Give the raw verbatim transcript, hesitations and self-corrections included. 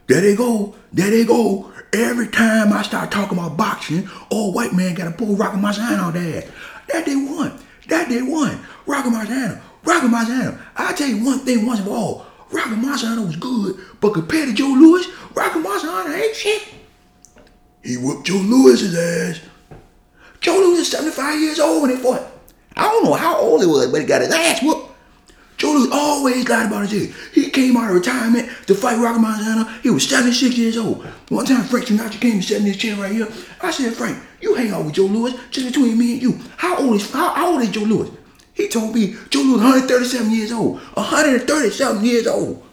There they go. There they go. Every time I start talking about boxing, old white man got to pull Rocky Marciano out there. That they won. That they won. Rocky Marciano. Rocky Marciano. I'll tell you one thing once and for all. Rocky Marciano was good, but compared to Joe Louis, Rocky Marciano ain't shit. He whooped Joe Louis's ass. Joe Louis was seventy-five years old when they fought. I don't know how old he was, but he got his ass whooped. Joe Louis always lied about his age. He came out of retirement to fight Rocky Marciano. He was seventy-six years old. One time Frank Sinatra came and sat in his chair right here. I said, Frank, you hang out with Joe Louis just between me and you. How old is how, how old is Joe Louis? He told me Joe Louis was one hundred thirty-seven years old. one hundred thirty-seven years old.